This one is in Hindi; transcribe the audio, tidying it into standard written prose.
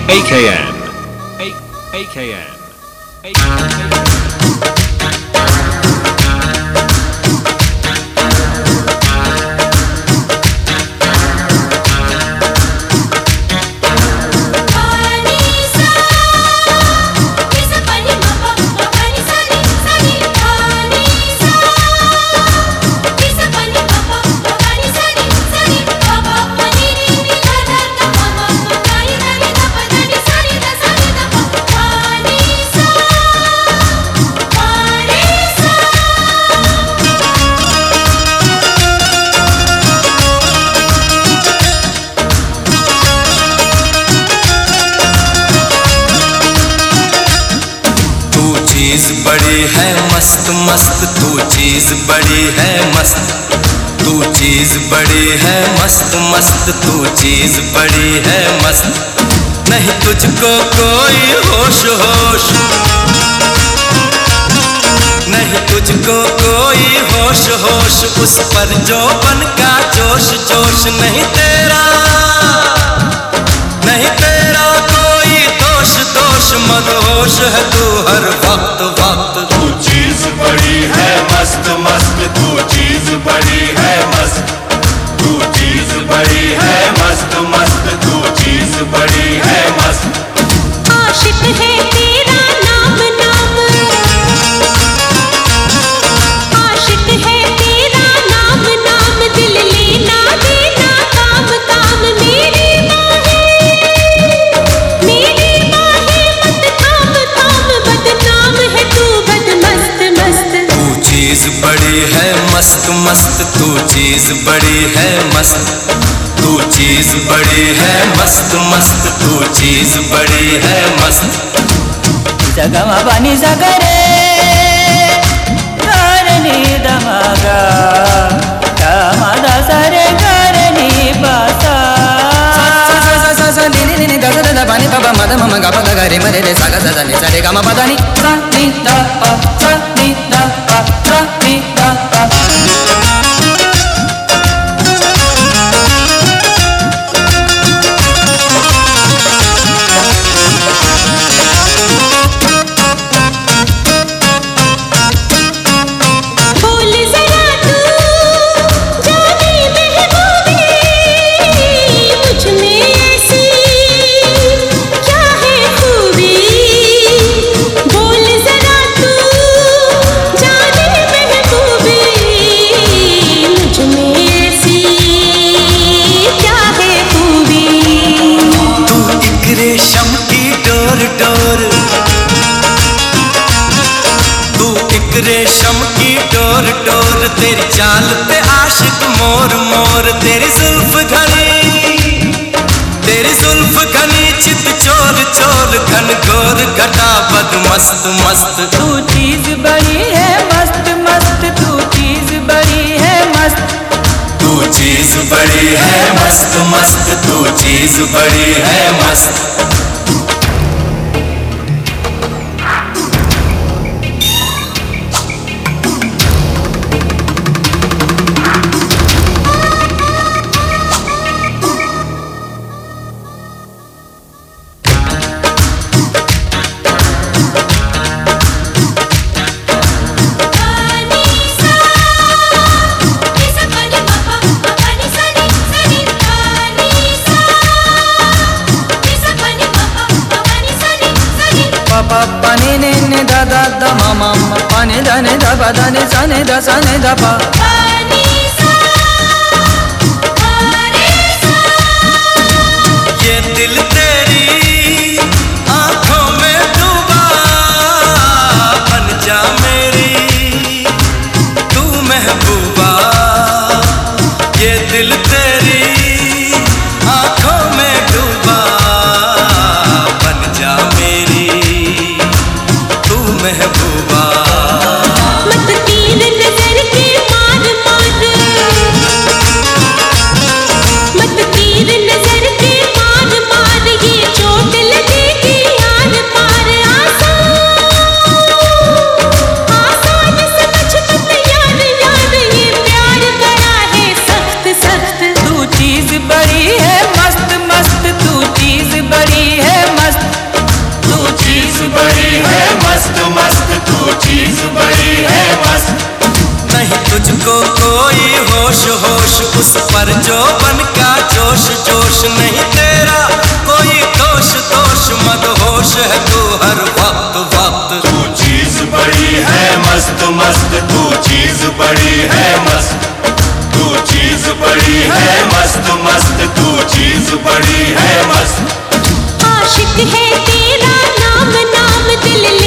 AKN. AKN. चीज बड़ी है मस्त मस्त, तू चीज बड़ी है मस्त, तू चीज बड़ी है मस्त मस्त, तू चीज बड़ी है मस्त। नहीं तुझको कोई होश होश, नहीं तुझको कोई होश होश, उस पर जो बन का जोश जोश। नहीं तेरा कोई दोष दोष, मदहोश है तू हर वक्त वक्त। तू चीज बड़ी है मस्त मस्त, तू चीज बड़ी है मस्त, तू चीज बड़ी है मस्त मस्त, तू चीज बड़ी है मस्त। आशिक है तेरा नाम नाम, आशिक है तेरा नाम नाम, दिल लेना देना काम काम। मेरी बाहें मत थाम थाम, बदनाम है तू बदमस्त मस्त। तू चीज बड़ी है मस्त मस्त, तू चीज बड़ी है मस्त, तू चीज बड़ी है मस्त मस्त, तू चीज बड़ी है मस्त। जगमा बनी जगरे करनी दमगा, दमदा सरे करनी पासा। नी दा दा पानी पापा मद मम गा पा गा रे मरे रे सा गा सा नी सा रे गा मा पा दा नी सा नी दा पा सा नी दा पा सा नी दा पा। रेशम की डोर डोर, तू एक रेशम की डोर डोर, तेरी चाल पे आशिक मोर मोर। तेरी जुल्फ घनी चित चोर चोर, घन घोर घटा बद मस्त मस्त। तू चीज बड़ी है मस्त मस्त, तू चीज बड़ी है मस्त, तू चीज बड़ी है मस्त मस्त, तू चीज बड़ी है मस्त। pa ni ni ni da da da ma ma ma, pa ni da ni da ba da ni sa ni da sa ni da pa। ये दिल तेरी आंखों में डूबा, बन जा मेरी तू महबूबा। ये दिल तेरी आंखों में डूबा, बन जा मेरी तू महबूबा। मत तीर नजर के मार मार, मत तीर नजर के मार मार, ये चोट लगेगी यार पार। आसान समझ मत यार यार, ये प्यार बड़ा है सख्त सख्त। तू चीज बड़ी है मस्त मस्त, तू चीज बड़ी है मस्त। मस्त मस्त तू चीज बड़ी है मस्त। नहीं तुझको कोई होश होश उस पर जो बन का जोश जोश नहीं तेरा कोई दोष दोष मत होश है तू हर वक्त वक्त। तू चीज बड़ी है मस्त मस्त तू चीज बड़ी है मस्त। तू चीज बड़ी है मस्त मस्त तू चीज बड़ी है मस्त। आशिक है तेरा नाम नाम दिल ले